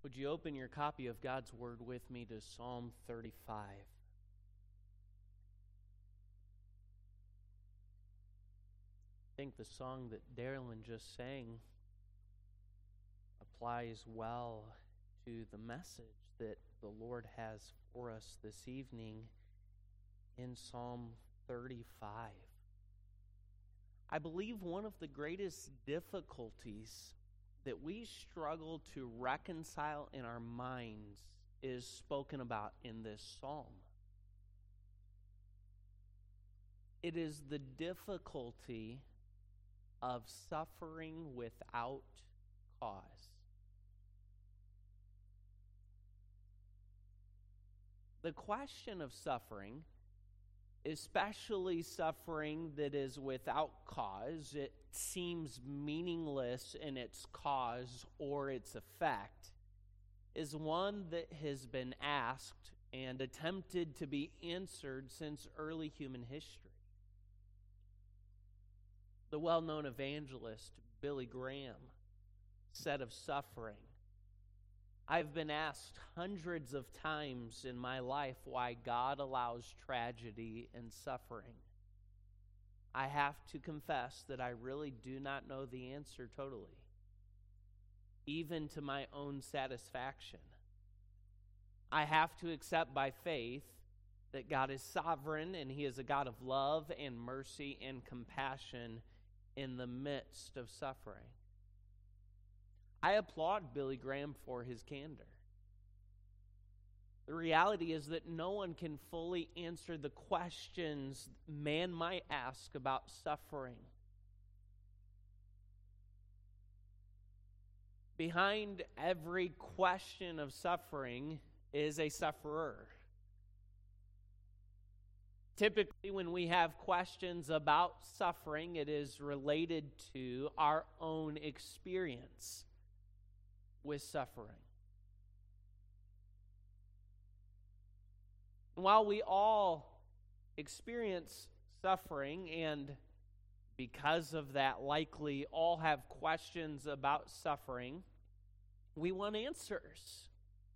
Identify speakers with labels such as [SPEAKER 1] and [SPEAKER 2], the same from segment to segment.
[SPEAKER 1] Would you open your copy of God's Word with me to Psalm 35? I think the song that Darylyn just sang applies well to the message that the Lord has for us this evening in Psalm 35. I believe one of the greatest difficulties that we struggle to reconcile in our minds is spoken about in this psalm. It is the difficulty of suffering without cause. The question of suffering, especially suffering that is without cause, it seems meaningless in its cause or its effect, is one that has been asked and attempted to be answered since early human history. The well-known evangelist Billy Graham said of suffering, "I've been asked hundreds of times in my life why God allows tragedy and suffering. I have to confess that I really do not know the answer totally, even to my own satisfaction. I have to accept by faith that God is sovereign and He is a God of love and mercy and compassion in the midst of suffering." I applaud Billy Graham for his candor. The reality is that no one can fully answer the questions man might ask about suffering. Behind every question of suffering is a sufferer. Typically, when we have questions about suffering, it is related to our own experience with suffering. While we all experience suffering, and because of that likely all have questions about suffering, we want answers.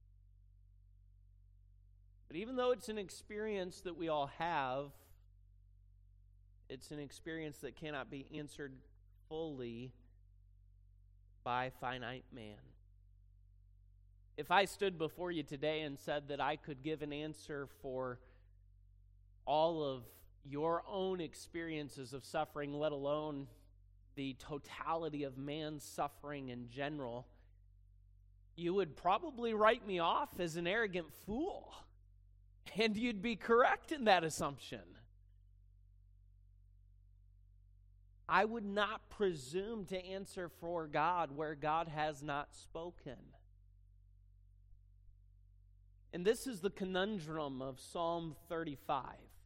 [SPEAKER 1] But even though it's an experience that we all have, it's an experience that cannot be answered fully by finite man. If I stood before you today and said that I could give an answer for all of your own experiences of suffering, let alone the totality of man's suffering in general, you would probably write me off as an arrogant fool. And you'd be correct in that assumption. I would not presume to answer for God where God has not spoken. And this is the conundrum of Psalm 35.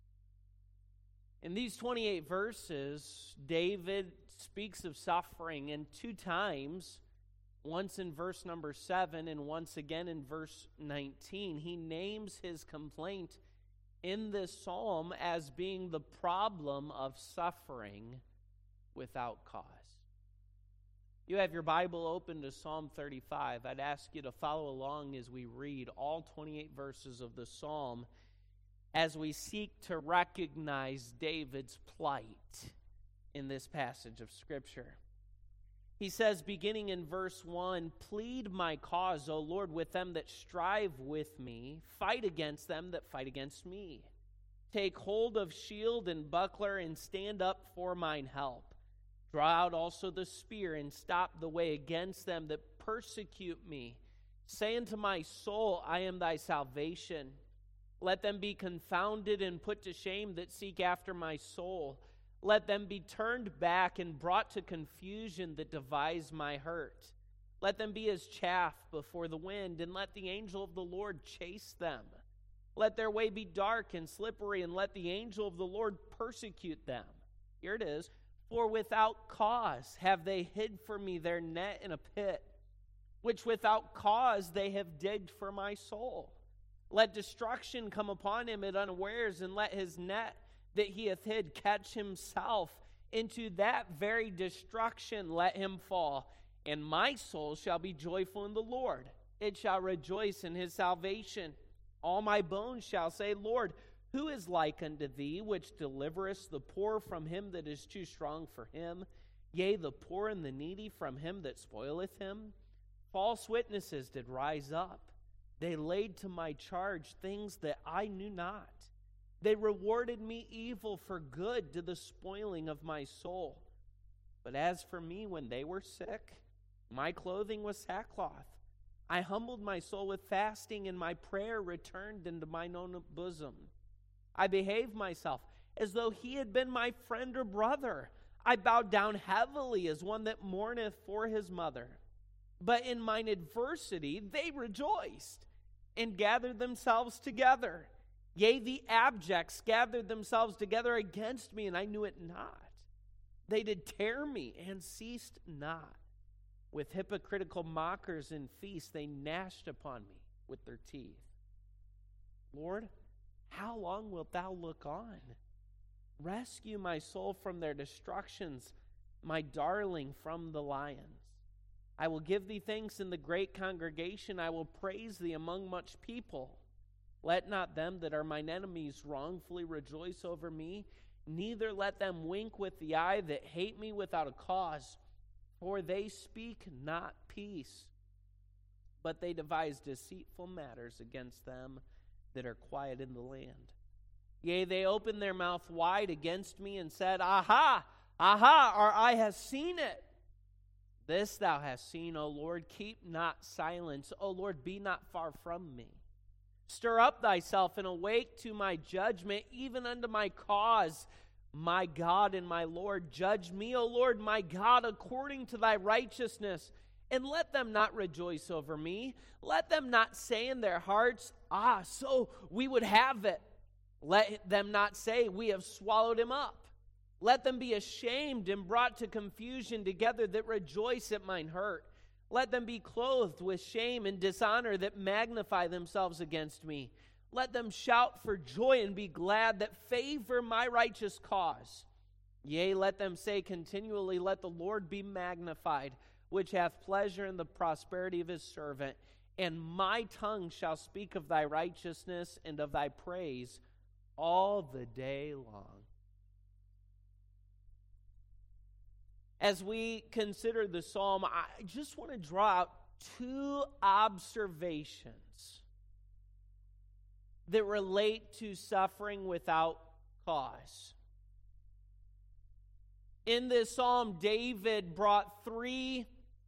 [SPEAKER 1] In these 28 verses, David speaks of suffering, and two times, once in verse number 7 and once again in verse 19, he names his complaint in this psalm as being the problem of suffering without cause. You have your Bible open to Psalm 35. I'd ask you to follow along as we read all 28 verses of the psalm as we seek to recognize David's plight in this passage of Scripture. He says, beginning in verse 1, "Plead my cause, O Lord, with them that strive with me. Fight against them that fight against me. Take hold of shield and buckler and stand up for mine help. Draw out also the spear and stop the way against them that persecute me. Say unto my soul, I am thy salvation. Let them be confounded and put to shame that seek after my soul. Let them be turned back and brought to confusion that devise my hurt. Let them be as chaff before the wind, and let the angel of the Lord chase them. Let their way be dark and slippery, and let the angel of the Lord persecute them." Here it is. "For without cause have they hid for me their net in a pit, which without cause they have digged for my soul. Let destruction come upon him at unawares, and let his net that he hath hid catch himself. Into that very destruction let him fall. And my soul shall be joyful in the Lord. it shall rejoice in his salvation. All my bones shall say, Lord, who is like unto thee, which deliverest the poor from him that is too strong for him? Yea, the poor and the needy from him that spoileth him? False witnesses did rise up. They laid to my charge things that I knew not. They rewarded me evil for good, to the spoiling of my soul. But as for me, when they were sick, my clothing was sackcloth. I humbled my soul with fasting, and my prayer returned into mine own bosom. I behaved myself as though he had been my friend or brother. I bowed down heavily as one that mourneth for his mother. But in mine adversity they rejoiced, and gathered themselves together. Yea, the abjects gathered themselves together against me, and I knew it not. They did tear me, and ceased not. With hypocritical mockers in feasts, they gnashed upon me with their teeth. Lord, how long wilt thou look on? Rescue my soul from their destructions, my darling from the lions. I will give thee thanks in the great congregation. I will praise thee among much people. Let not them that are mine enemies wrongfully rejoice over me, neither let them wink with the eye that hate me without a cause. For they speak not peace, but they devise deceitful matters against them that are quiet in the land. Yea, they opened their mouth wide against me and said, Aha, aha, our eye has seen it. This thou hast seen, O Lord, keep not silence. O Lord, be not far from me. Stir up thyself and awake to my judgment, even unto my cause. My God and my Lord, judge me, O Lord, my God, according to thy righteousness. And let them not rejoice over me. Let them not say in their hearts, so we would have it. Let them not say, we have swallowed him up. Let them be ashamed and brought to confusion together that rejoice at mine hurt. Let them be clothed with shame and dishonor that magnify themselves against me. Let them shout for joy and be glad that favor my righteous cause. Yea, let them say continually, let the Lord be magnified, which hath pleasure in the prosperity of his servant. And my tongue shall speak of thy righteousness and of thy praise all the day long. As we consider the psalm, I just want to draw out two observations that relate to suffering without cause. In this psalm, David brought three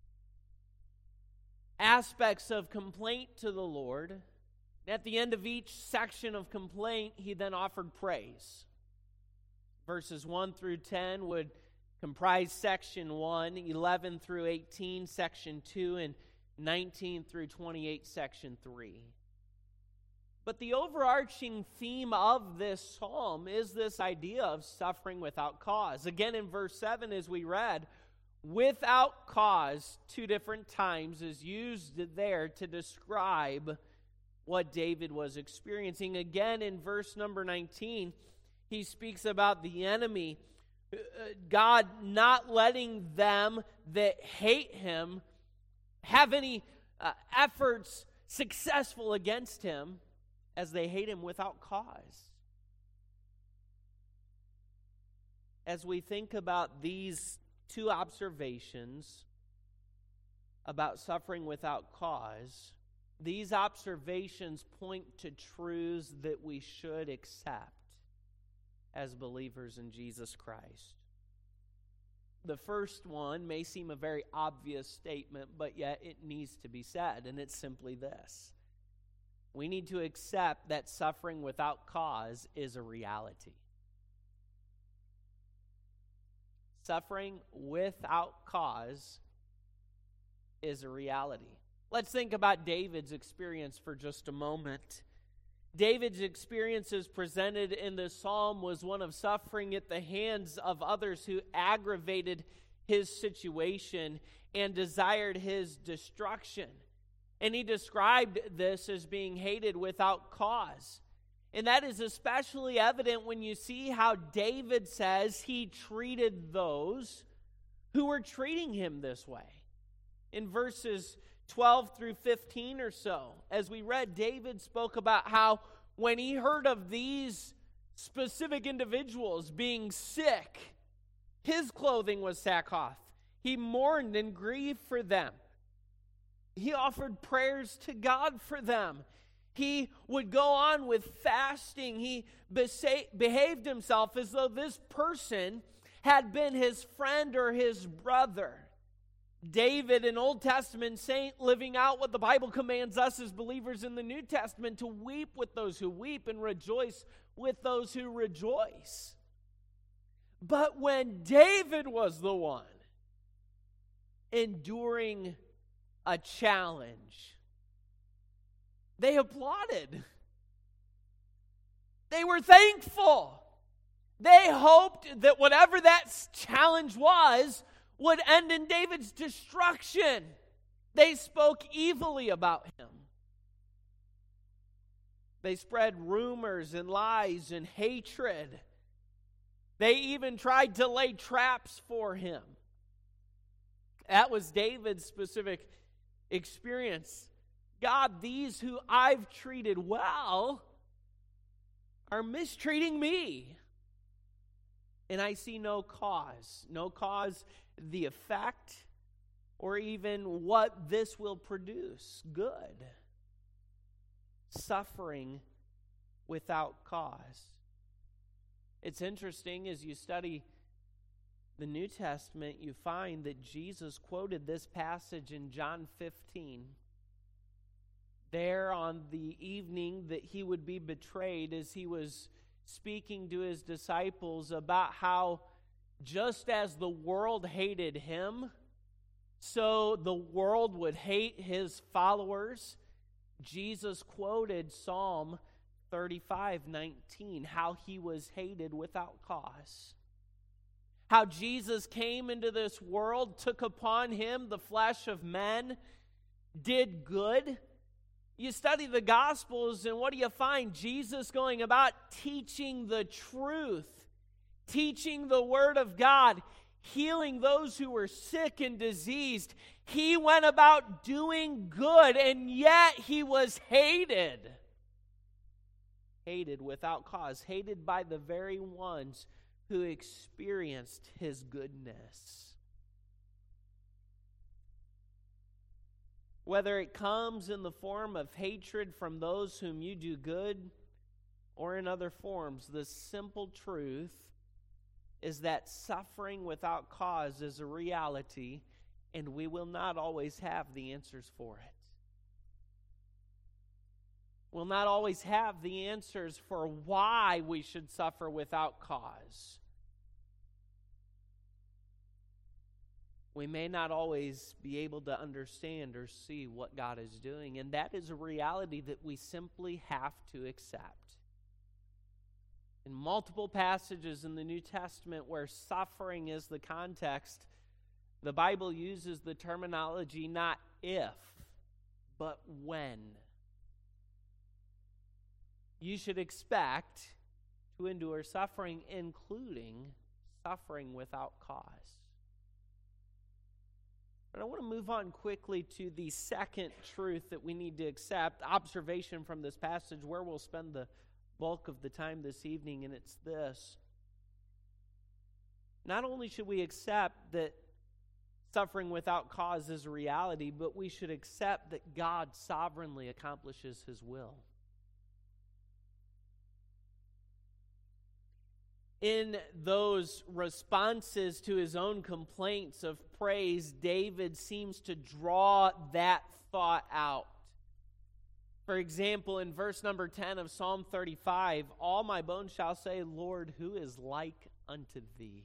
[SPEAKER 1] aspects of complaint to the Lord. At the end of each section of complaint, he then offered praise. Verses 1 through 10 would comprise section 1, 11 through 18, section 2, and 19 through 28, section 3. But the overarching theme of this psalm is this idea of suffering without cause. Again, in verse 7, as we read, without cause, two different times is used there to describe what David was experiencing. Again, in verse number 19, he speaks about the enemy, God not letting them that hate him have any efforts successful against him, as they hate him without cause. As we think about these two observations about suffering without cause, these observations point to truths that we should accept as believers in Jesus Christ. The first one may seem a very obvious statement, but yet it needs to be said, and it's simply this. We need to accept that suffering without cause is a reality. Suffering without cause is a reality. Let's think about David's experience for just a moment. David's experiences presented in the psalm was one of suffering at the hands of others who aggravated his situation and desired his destruction. And he described this as being hated without cause. And that is especially evident when you see how David says he treated those who were treating him this way. In verses 12 through 15 or so. As we read, David spoke about how when he heard of these specific individuals being sick, his clothing was sackcloth. He mourned and grieved for them. He offered prayers to God for them. He would go on with fasting. He behaved himself as though this person had been his friend or his brother. David, an Old Testament saint, living out what the Bible commands us as believers in the New Testament, to weep with those who weep and rejoice with those who rejoice. But when David was the one enduring a challenge, they applauded. They were thankful. They hoped that whatever that challenge was would end in David's destruction. They spoke evilly about him. They spread rumors and lies and hatred. They even tried to lay traps for him. That was David's specific experience. God, these who I've treated well are mistreating me. And I see no cause, the effect, or even what this will produce. Good. Suffering without cause. It's interesting, as you study the New Testament, you find that Jesus quoted this passage in John 15. There on the evening that he would be betrayed, as he was speaking to his disciples about how just as the world hated him, so the world would hate his followers. Jesus quoted Psalm 35:19, how he was hated without cause. How Jesus came into this world, took upon him the flesh of men, did good. You study the Gospels, and what do you find? Jesus going about teaching the truth, teaching the Word of God, healing those who were sick and diseased. He went about doing good, and yet he was hated. Hated without cause, hated by the very ones who experienced his goodness. Whether it comes in the form of hatred from those whom you do good or in other forms, the simple truth is that suffering without cause is a reality, and we will not always have the answers for it. We'll not always have the answers for why we should suffer without cause. We may not always be able to understand or see what God is doing, and that is a reality that we simply have to accept. In multiple passages in the New Testament where suffering is the context, the Bible uses the terminology not if, but when. You should expect to endure suffering, including suffering without cause. But I want to move on quickly to the second truth that we need to accept, observation from this passage, where we'll spend the bulk of the time this evening, and it's this. Not only should we accept that suffering without cause is a reality, but we should accept that God sovereignly accomplishes his will. In those responses to his own complaints of praise, David seems to draw that thought out. For example, in verse number 10 of Psalm 35, all my bones shall say, Lord, who is like unto thee?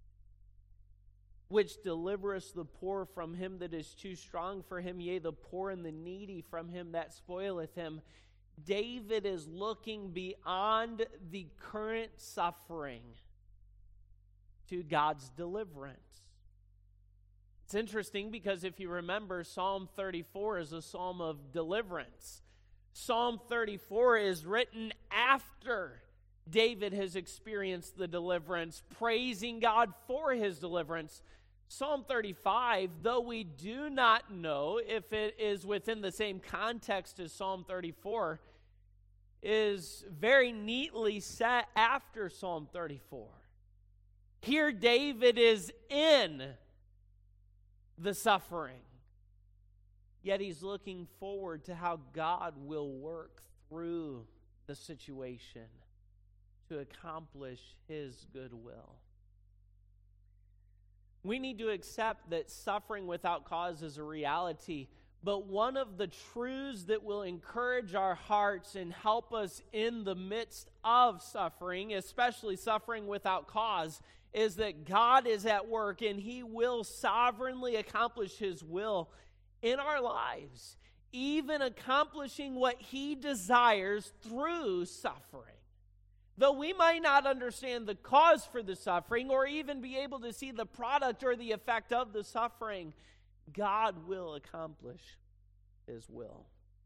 [SPEAKER 1] Which delivereth the poor from him that is too strong for him, yea, the poor and the needy from him that spoileth him. David is looking beyond the current suffering to God's deliverance. It's interesting because if you remember, Psalm 34 is a psalm of deliverance. Psalm 34 is written after David has experienced the deliverance, praising God for his deliverance. Psalm 35, though we do not know if it is within the same context as Psalm 34, is very neatly set after Psalm 34. Here David is in the suffering, yet he's looking forward to how God will work through the situation to accomplish his good will. We need to accept that suffering without cause is a reality, but one of the truths that will encourage our hearts and help us in the midst of suffering, especially suffering without cause, is that God is at work and he will sovereignly accomplish his will in our lives, even accomplishing what he desires through suffering. Though we might not understand the cause for the suffering or even be able to see the product or the effect of the suffering, God will accomplish his will.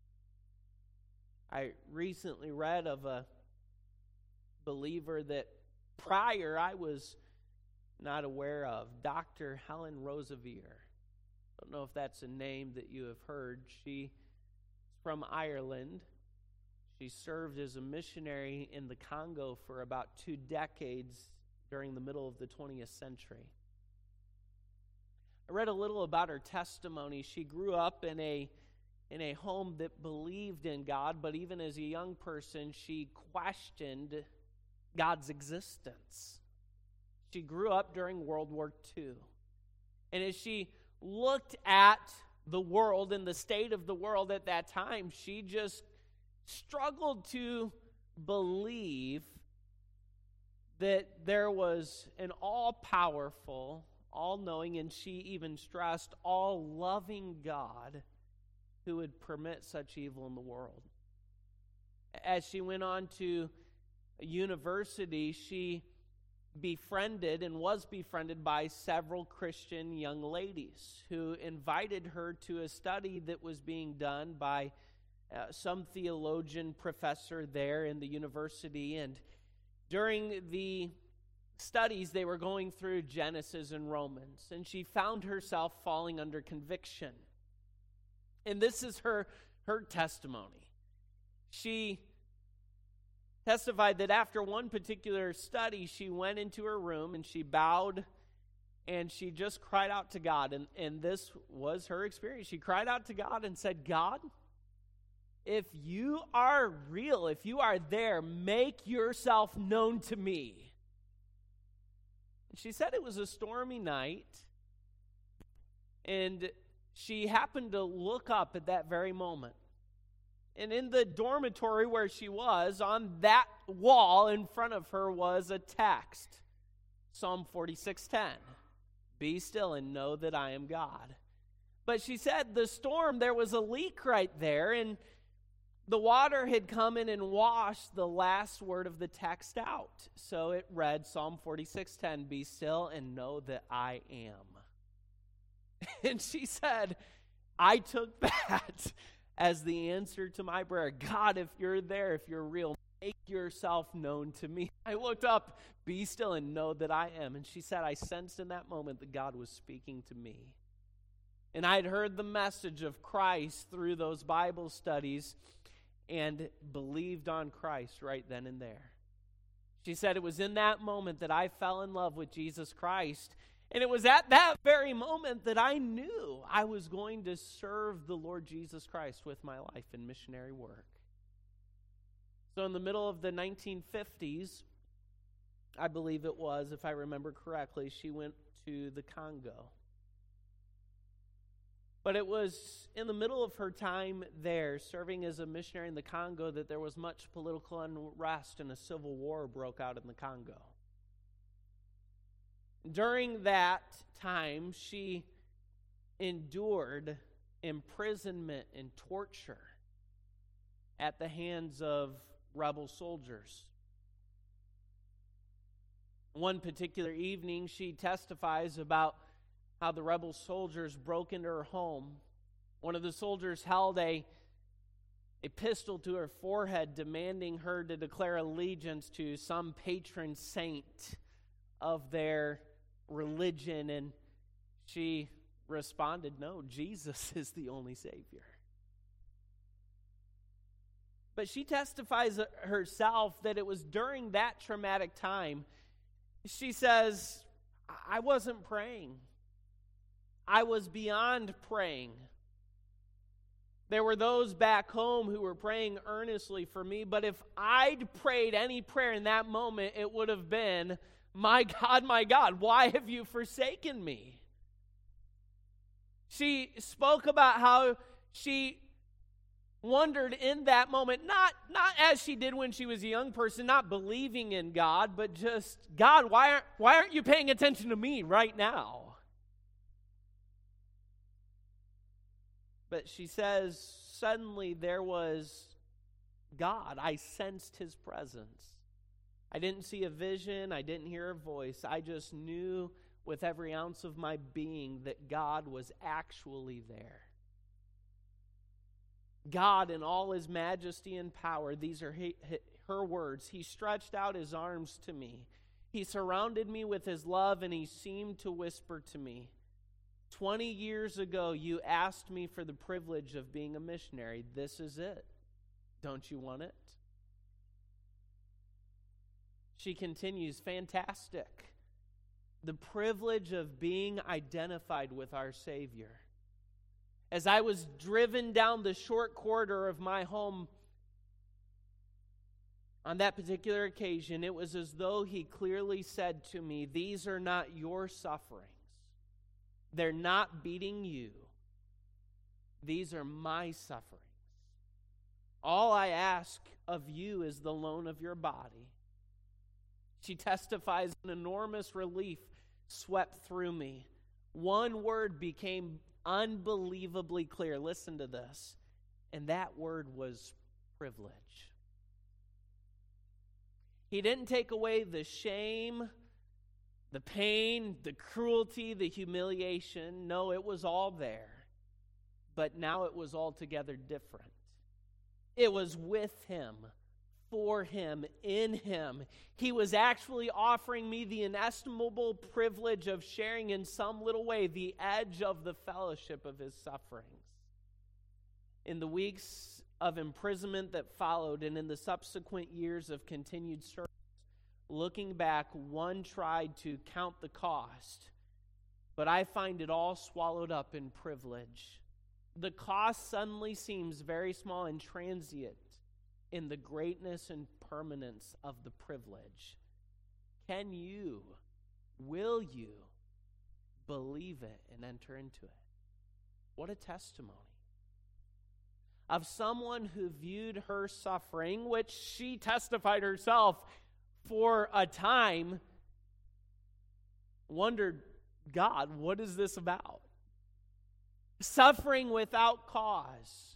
[SPEAKER 1] I recently read of a believer that prior I was not aware of, Dr. Helen Roseveare. I don't know if that's a name that you have heard. She's from Ireland. She served as a missionary in the Congo for about 2 decades during the middle of the 20th century. I read a little about her testimony. She grew up in a home that believed in God, but even as a young person, she questioned God's existence. She grew up during World War II. And as she looked at the world and the state of the world at that time, she just struggled to believe that there was an all-powerful, all-knowing, and she even stressed, all-loving God who would permit such evil in the world. As she went on to university, she befriended and was befriended by several Christian young ladies who invited her to a study that was being done by some theologian professor there in the university. And during the studies, they were going through Genesis and Romans, and she found herself falling under conviction. And this is her testimony. She testified that after one particular study, she went into her room and she bowed and she just cried out to God. And this was her experience. She cried out to God and said, God, if you are real, if you are there, make yourself known to me. And she said it was a stormy night, and she happened to look up at that very moment. And in the dormitory where she was, on that wall in front of her was a text, Psalm 46:10. Be still and know that I am God. But she said the storm, there was a leak right there, and the water had come in and washed the last word of the text out. So it read, Psalm 46:10, be still and know that I am. And she said, I took that as the answer to my prayer. God, if you're there, if you're real, make yourself known to me. I looked up, be still and know that I am. And she said, I sensed in that moment that God was speaking to me. And I had heard the message of Christ through those Bible studies and believed on Christ right then and there. She said it was in that moment that I fell in love with Jesus Christ. And it was at that very moment that I knew I was going to serve the Lord Jesus Christ with my life in missionary work. So in the middle of the 1950s, I believe it was, if I remember correctly, she went to the Congo. But it was in the middle of her time there, serving as a missionary in the Congo, that there was much political unrest and a civil war broke out in the Congo. During that time, she endured imprisonment and torture at the hands of rebel soldiers. One particular evening, she testifies about how the rebel soldiers broke into her home. One of the soldiers held a pistol to her forehead, demanding her to declare allegiance to some patron saint of their religion. And She responded, no, Jesus is the only Savior. But she testifies herself that it was during that traumatic time. She says, I wasn't praying. I was beyond praying. There were those back home who were praying earnestly for me, but if I'd prayed any prayer in that moment, it would have been, my God, why have you forsaken me? She spoke about how she wondered in that moment, not as she did when she was a young person, not believing in God, but just, God, why aren't you paying attention to me right now? But she says, suddenly there was God. I sensed his presence. I didn't see a vision. I didn't hear a voice. I just knew with every ounce of my being that God was actually there. God in all his majesty and power, these are her words. He stretched out his arms to me. He surrounded me with his love, and he seemed to whisper to me, 20 years ago, you asked me for the privilege of being a missionary. This is it. Don't you want it? She continues, fantastic. The privilege of being identified with our Savior. As I was driven down the short corridor of my home on that particular occasion, it was as though he clearly said to me, these are not your sufferings. They're not beating you. These are my sufferings. All I ask of you is the loan of your body. She testifies an enormous relief swept through me. One word became unbelievably clear. Listen to this. And that word was privilege. He didn't take away the shame, the pain, the cruelty, the humiliation. No, it was all there. But now it was altogether different. It was with him, for him, in him. He was actually offering me the inestimable privilege of sharing in some little way the edge of the fellowship of his sufferings. In the weeks of imprisonment that followed and in the subsequent years of continued service, looking back, one tried to count the cost, but I find it all swallowed up in privilege. The cost suddenly seems very small and transient in the greatness and permanence of the privilege. Will you believe it and enter into it? What a testimony of someone who viewed her suffering, which she testified herself for a time, wondered, God, what is this about? Suffering without cause.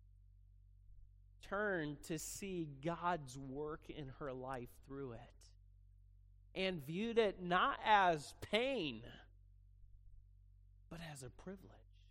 [SPEAKER 1] Turned to see God's work in her life through it. And viewed it not as pain, but as a privilege.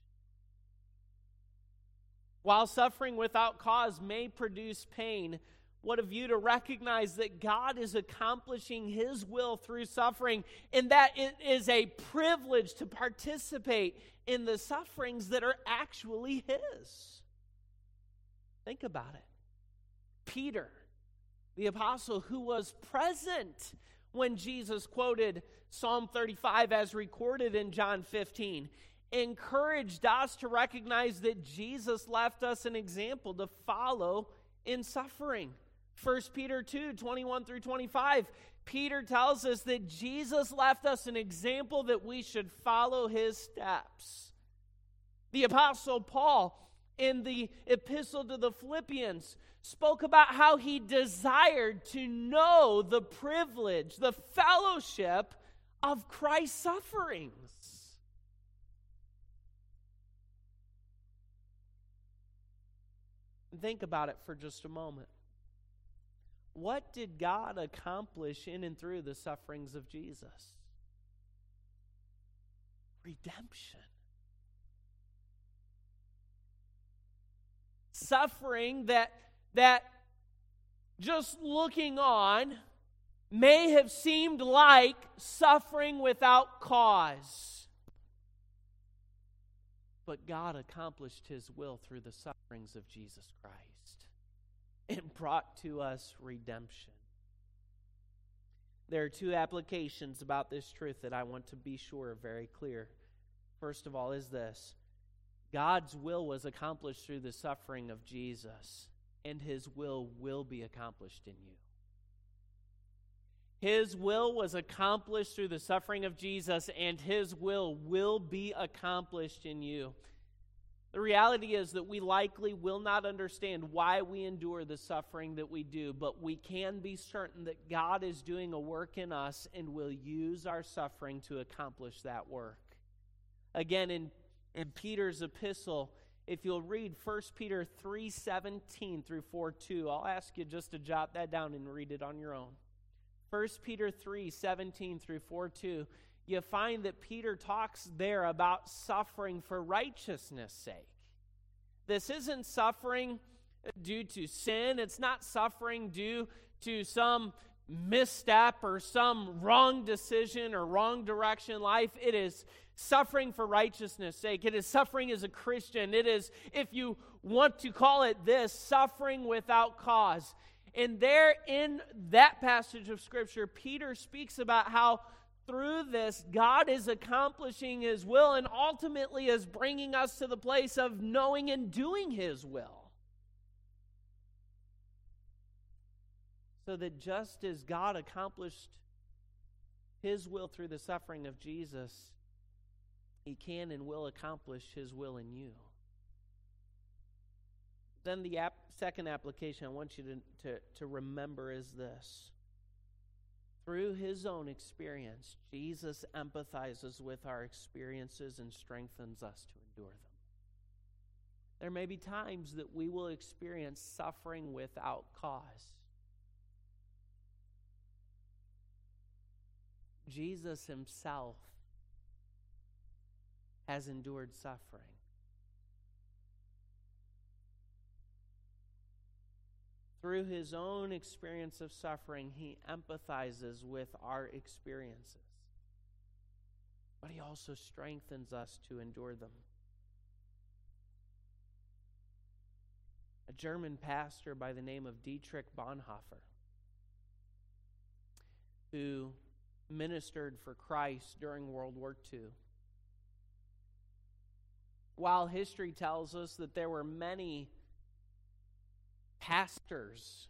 [SPEAKER 1] While suffering without cause may produce pain, what of you to recognize that God is accomplishing his will through suffering, and that it is a privilege to participate in the sufferings that are actually his. Think about it. Peter, the apostle who was present when Jesus quoted Psalm 35 as recorded in John 15, encouraged us to recognize that Jesus left us an example to follow in suffering. 1 Peter 2, 21 through 25, Peter tells us that Jesus left us an example that we should follow his steps. The apostle Paul, in the epistle to the Philippians, spoke about how he desired to know the privilege, the fellowship of Christ's sufferings. Think about it for just a moment. What did God accomplish in and through the sufferings of Jesus? Redemption. Suffering that just looking on may have seemed like suffering without cause. But God accomplished his will through the sufferings of Jesus Christ and brought to us redemption. There are two applications about this truth that I want to be sure are very clear. First of all is this: God's will was accomplished through the suffering of Jesus, and his will be accomplished in you. His will was accomplished through the suffering of Jesus, and his will be accomplished in you. The reality is that we likely will not understand why we endure the suffering that we do, but we can be certain that God is doing a work in us and will use our suffering to accomplish that work. Again, in Peter's epistle, if you'll read 1 Peter 3:17 through 4:2, I'll ask you just to jot that down and read it on your own. 1 Peter 3:17 through 4:2, you find that Peter talks there about suffering for righteousness' sake. This isn't suffering due to sin. It's not suffering due to some misstep or some wrong decision or wrong direction in life. It is suffering for righteousness' sake. It is suffering as a Christian. It is, if you want to call it this, suffering without cause. And there in that passage of Scripture, Peter speaks about how through this, God is accomplishing his will and ultimately is bringing us to the place of knowing and doing his will. So that just as God accomplished his will through the suffering of Jesus, he can and will accomplish his will in you. Then the second application I want you to remember is this. Through his own experience, Jesus empathizes with our experiences and strengthens us to endure them. There may be times that we will experience suffering without cause. Jesus himself has endured suffering. Through his own experience of suffering, he empathizes with our experiences. But he also strengthens us to endure them. A German pastor by the name of Dietrich Bonhoeffer, who ministered for Christ during World War II. While history tells us that there were many pastors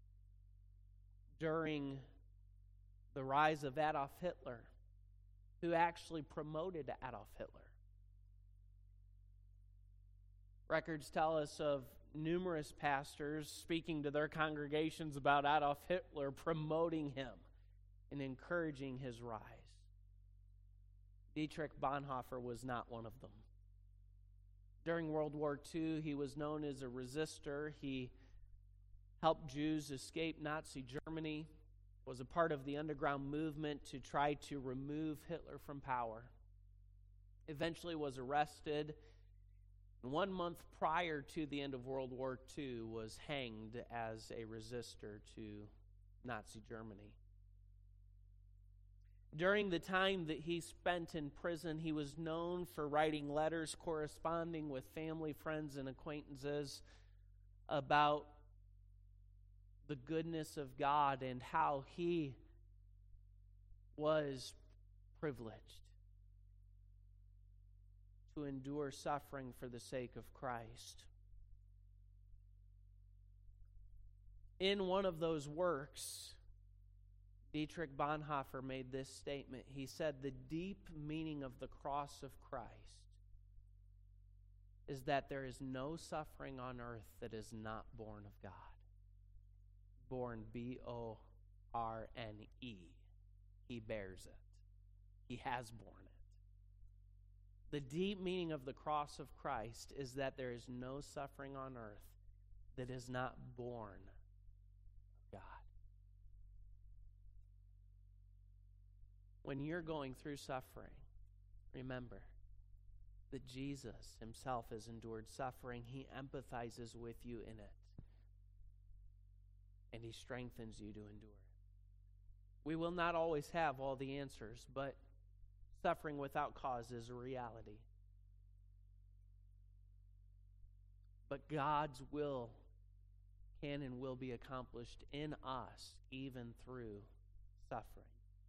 [SPEAKER 1] during the rise of Adolf Hitler who actually promoted Adolf Hitler. Records tell us of numerous pastors speaking to their congregations about Adolf Hitler, promoting him and encouraging his rise. Dietrich Bonhoeffer was not one of them. During World War II, he was known as a resistor. He helped Jews escape Nazi Germany, was a part of the underground movement to try to remove Hitler from power. Eventually was arrested, and 1 month prior to the end of World War II was hanged as a resistor to Nazi Germany. During the time that he spent in prison, he was known for writing letters, corresponding with family, friends, and acquaintances about the goodness of God and how he was privileged to endure suffering for the sake of Christ. In one of those works, Dietrich Bonhoeffer made this statement. He said, "The deep meaning of the cross of Christ is that there is no suffering on earth that is not born of God." Born, B-O-R-N-E. He bears it. He has borne it. The deep meaning of the cross of Christ is that there is no suffering on earth that is not born of God. When you're going through suffering, remember that Jesus himself has endured suffering. He empathizes with you in it. And he strengthens you to endure. We will not always have all the answers, but suffering without cause is a reality. But God's will can and will be accomplished in us, even through suffering.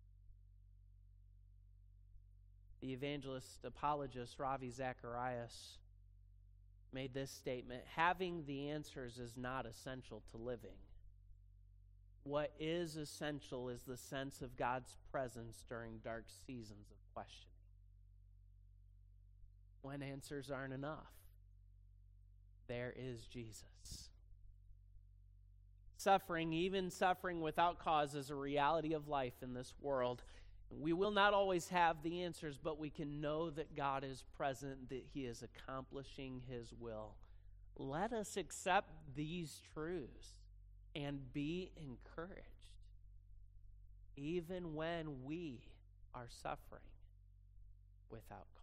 [SPEAKER 1] The evangelist apologist Ravi Zacharias made this statement: having the answers is not essential to living. What is essential is the sense of God's presence during dark seasons of questioning. When answers aren't enough, there is Jesus. Suffering, even suffering without cause, is a reality of life in this world. We will not always have the answers, but we can know that God is present, that He is accomplishing His will. Let us accept these truths and be encouraged, even when we are suffering without cause.